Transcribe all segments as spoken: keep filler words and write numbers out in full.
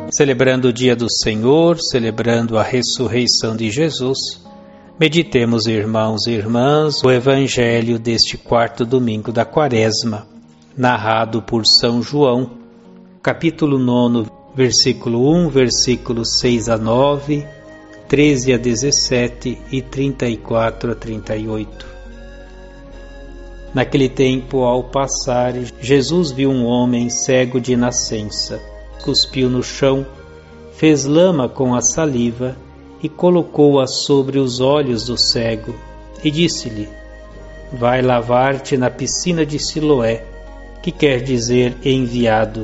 Celebrando o dia do Senhor, celebrando a ressurreição de Jesus, meditemos, irmãos e irmãs, o Evangelho deste quarto domingo da Quaresma, narrado por São João, capítulo nove, versículo um, versículos seis a nove, treze a dezessete e trinta e quatro a trinta e oito. Naquele tempo, ao passar, Jesus viu um homem cego de nascença. Cuspiu no chão, fez lama com a saliva e colocou-a sobre os olhos do cego e disse-lhe: vai lavar-te na piscina de Siloé, que quer dizer enviado.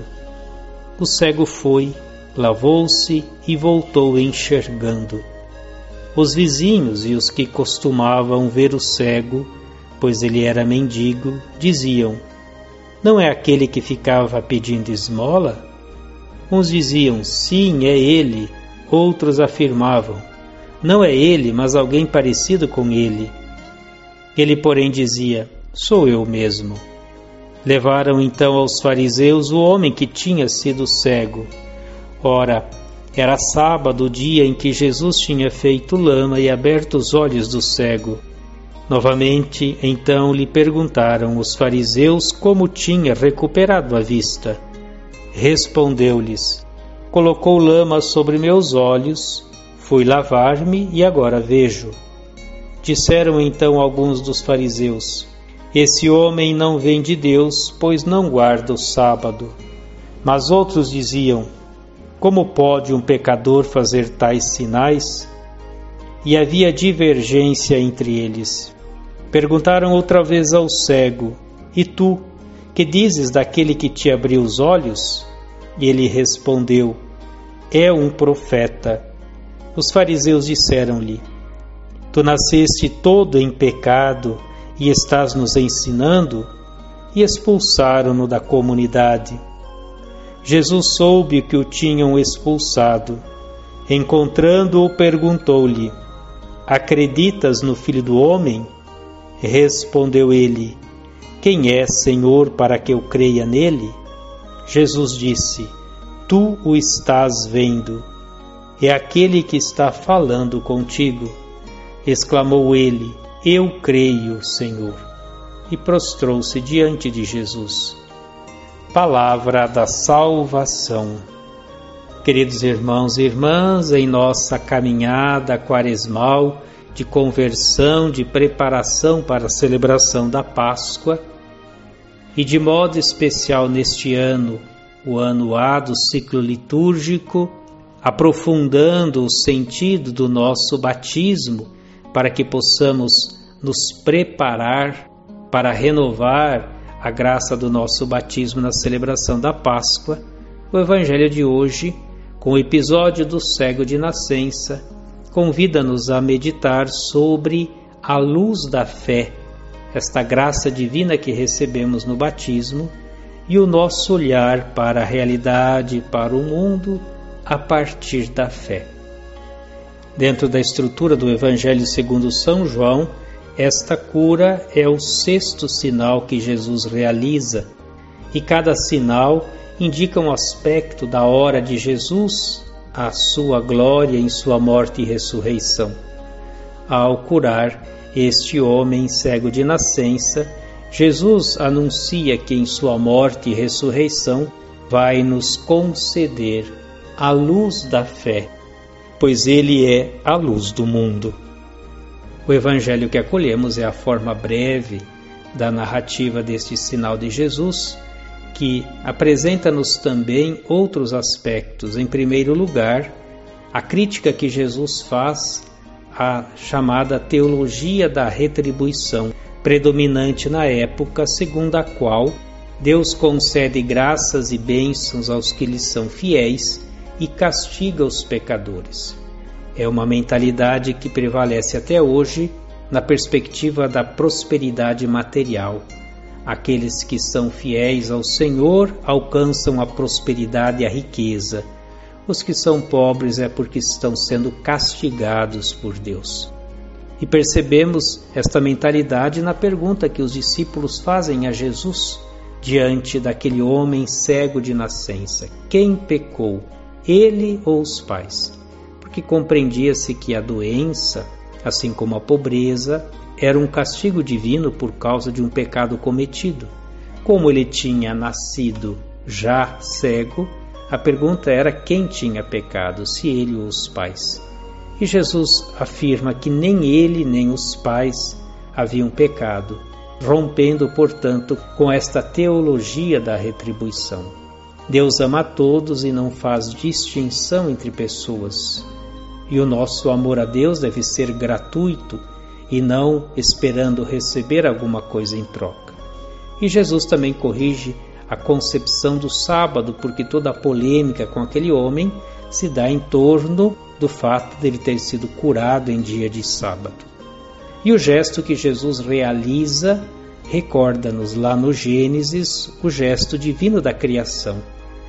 O cego foi, lavou-se e voltou enxergando. Os vizinhos e os que costumavam ver o cego, pois ele era mendigo, diziam: não é aquele que ficava pedindo esmola? Uns diziam: sim, é ele. Outros afirmavam: não é ele, mas alguém parecido com ele. Ele, porém, dizia: sou eu mesmo. Levaram então aos fariseus o homem que tinha sido cego. Ora, era sábado, o dia em que Jesus tinha feito lama e aberto os olhos do cego. Novamente, então, lhe perguntaram os fariseus como tinha recuperado a vista. Respondeu-lhes: colocou lama sobre meus olhos, fui lavar-me e agora vejo. Disseram então alguns dos fariseus: esse homem não vem de Deus, pois não guarda o sábado. Mas outros diziam: como pode um pecador fazer tais sinais? E havia divergência entre eles. Perguntaram outra vez ao cego: e tu, que dizes daquele que te abriu os olhos? E ele respondeu: é um profeta. Os fariseus disseram-lhe: tu nasceste todo em pecado e estás nos ensinando? E expulsaram-no da comunidade. Jesus soube que o tinham expulsado. Encontrando-o, perguntou-lhe: acreditas no Filho do Homem? Respondeu ele: quem é, Senhor, para que eu creia nele? Jesus disse: tu o estás vendo. É aquele que está falando contigo. Exclamou ele: eu creio, Senhor. E prostrou-se diante de Jesus. Palavra da salvação. Queridos irmãos e irmãs, em nossa caminhada quaresmal de conversão, de preparação para a celebração da Páscoa, e de modo especial neste ano, o ano A do ciclo litúrgico, aprofundando o sentido do nosso batismo, para que possamos nos preparar para renovar a graça do nosso batismo na celebração da Páscoa, o Evangelho de hoje, com o episódio do cego de nascença, convida-nos a meditar sobre a luz da fé, esta graça divina que recebemos no batismo, e o nosso olhar para a realidade, para o mundo, a partir da fé. Dentro da estrutura do Evangelho segundo São João, esta cura é o sexto sinal que Jesus realiza, e cada sinal indica um aspecto da hora de Jesus, a sua glória em sua morte e ressurreição. Ao curar este homem cego de nascença, Jesus anuncia que em sua morte e ressurreição vai nos conceder a luz da fé, pois ele é a luz do mundo. O Evangelho que acolhemos é a forma breve da narrativa deste sinal de Jesus, que apresenta-nos também outros aspectos. Em primeiro lugar, a crítica que Jesus faz à chamada teologia da retribuição, predominante na época, segundo a qual Deus concede graças e bênçãos aos que lhe são fiéis e castiga os pecadores. É uma mentalidade que prevalece até hoje na perspectiva da prosperidade material. Aqueles que são fiéis ao Senhor alcançam a prosperidade e a riqueza. Os que são pobres é porque estão sendo castigados por Deus. E percebemos esta mentalidade na pergunta que os discípulos fazem a Jesus diante daquele homem cego de nascença: quem pecou, ele ou os pais, porque compreendia-se que a doença, assim como a pobreza, era um castigo divino por causa de um pecado cometido. Como ele tinha nascido já cego, a pergunta era quem tinha pecado, se ele ou os pais. E Jesus afirma que nem ele nem os pais haviam pecado, rompendo, portanto, com esta teologia da retribuição. Deus ama a todos e não faz distinção entre pessoas. E o nosso amor a Deus deve ser gratuito e não esperando receber alguma coisa em troca. E Jesus também corrige a concepção do sábado, porque toda a polêmica com aquele homem se dá em torno do fato de ele ter sido curado em dia de sábado. E o gesto que Jesus realiza recorda-nos lá no Gênesis o gesto divino da criação.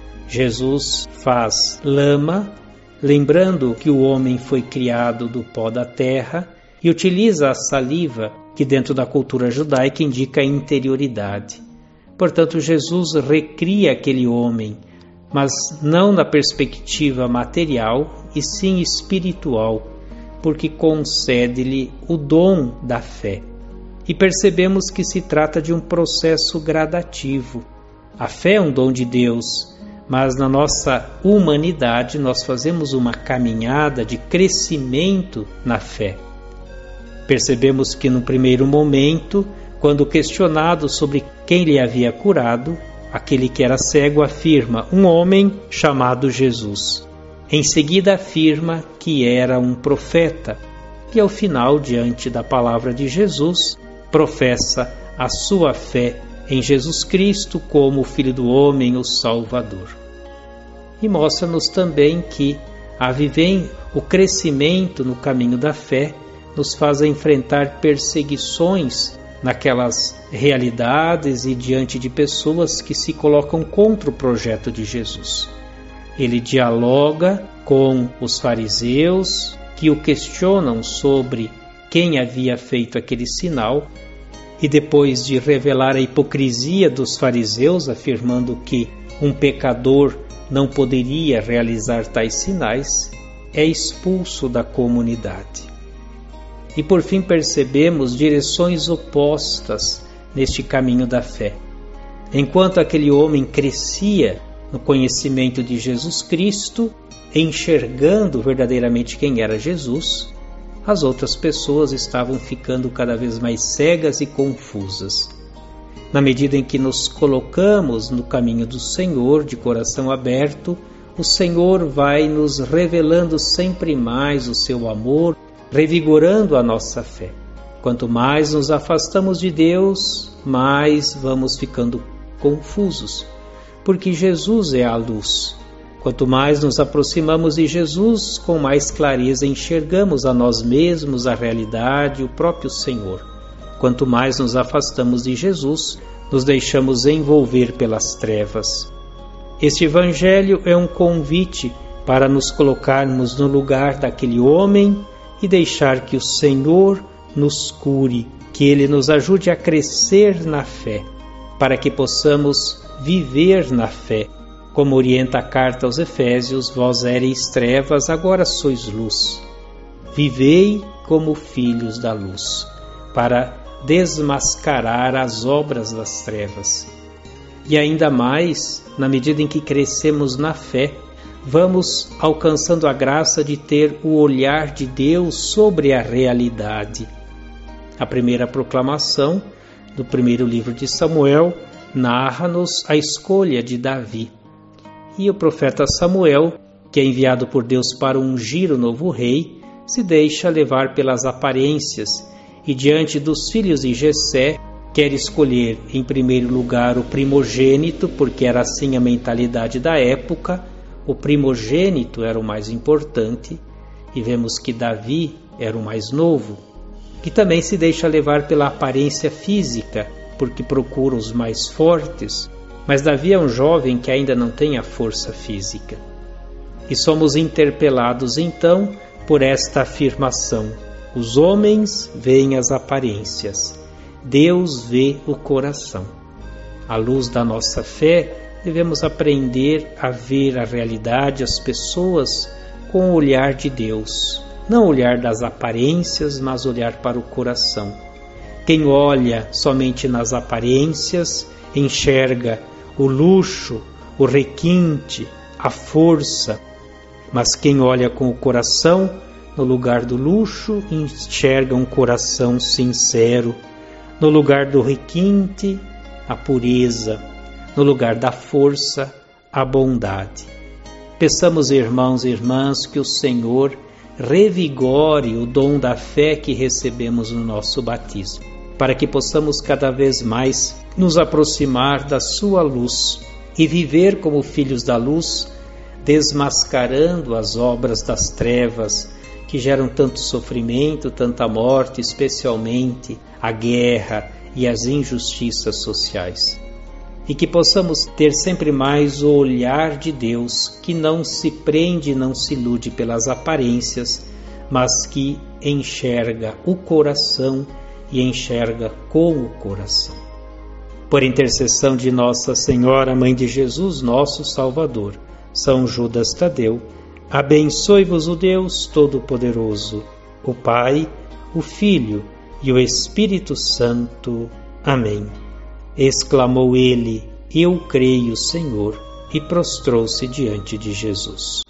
Jesus faz lama, lembrando que o homem foi criado do pó da terra, e utiliza a saliva, que dentro da cultura judaica indica a interioridade. Portanto, Jesus recria aquele homem, mas não na perspectiva material, e sim espiritual, porque concede-lhe o dom da fé. E percebemos que se trata de um processo gradativo. A fé é um dom de Deus, mas na nossa humanidade nós fazemos uma caminhada de crescimento na fé. Percebemos que no primeiro momento, quando questionado sobre quem lhe havia curado, aquele que era cego afirma um homem chamado Jesus. Em seguida afirma que era um profeta e ao final, diante da palavra de Jesus, professa a sua fé em Jesus Cristo como o Filho do Homem, o Salvador. E mostra-nos também que a viver o crescimento no caminho da fé nos faz enfrentar perseguições naquelas realidades e diante de pessoas que se colocam contra o projeto de Jesus. Ele dialoga com os fariseus que o questionam sobre quem havia feito aquele sinal, e depois de revelar a hipocrisia dos fariseus, afirmando que um pecador não poderia realizar tais sinais, é expulso da comunidade. E por fim percebemos direções opostas neste caminho da fé. Enquanto aquele homem crescia no conhecimento de Jesus Cristo, enxergando verdadeiramente quem era Jesus, as outras pessoas estavam ficando cada vez mais cegas e confusas. Na medida em que nos colocamos no caminho do Senhor, de coração aberto, o Senhor vai nos revelando sempre mais o seu amor, revigorando a nossa fé. Quanto mais nos afastamos de Deus, mais vamos ficando confusos, porque Jesus é a luz. Quanto mais nos aproximamos de Jesus, com mais clareza enxergamos a nós mesmos, a realidade, o próprio Senhor. Quanto mais nos afastamos de Jesus, nos deixamos envolver pelas trevas. Este Evangelho é um convite para nos colocarmos no lugar daquele homem e deixar que o Senhor nos cure, que Ele nos ajude a crescer na fé, para que possamos viver na fé. Como orienta a carta aos Efésios, vós éreis trevas, agora sois luz. Vivei como filhos da luz, para desmascarar as obras das trevas. E ainda mais, na medida em que crescemos na fé, vamos alcançando a graça de ter o olhar de Deus sobre a realidade. A primeira proclamação do primeiro livro de Samuel narra-nos a escolha de Davi. E o profeta Samuel, que é enviado por Deus para ungir o novo rei, se deixa levar pelas aparências e diante dos filhos de Jessé quer escolher em primeiro lugar o primogênito, porque era assim a mentalidade da época. O primogênito era o mais importante, e vemos que Davi era o mais novo, que também se deixa levar pela aparência física, porque procura os mais fortes, mas Davi é um jovem que ainda não tem a força física. E somos interpelados então por esta afirmação: os homens veem as aparências, Deus vê o coração. À luz da nossa fé, devemos aprender a ver a realidade, as pessoas, com o olhar de Deus. Não olhar das aparências, mas olhar para o coração. Quem olha somente nas aparências, enxerga o luxo, o requinte, a força. Mas quem olha com o coração, no lugar do luxo, enxerga um coração sincero. No lugar do requinte, a pureza. No lugar da força, a bondade. Peçamos, irmãos e irmãs, que o Senhor revigore o dom da fé que recebemos no nosso batismo, para que possamos cada vez mais nos aproximar da sua luz e viver como filhos da luz, desmascarando as obras das trevas que geram tanto sofrimento, tanta morte, especialmente a guerra e as injustiças sociais. E que possamos ter sempre mais o olhar de Deus, que não se prende, não se ilude pelas aparências, mas que enxerga o coração e enxerga com o coração. Por intercessão de Nossa Senhora, Mãe de Jesus, nosso Salvador, São Judas Tadeu, abençoe-vos o Deus Todo-Poderoso, o Pai, o Filho e o Espírito Santo. Amém. Exclamou ele: Eu creio, Senhor, e prostrou-se diante de Jesus.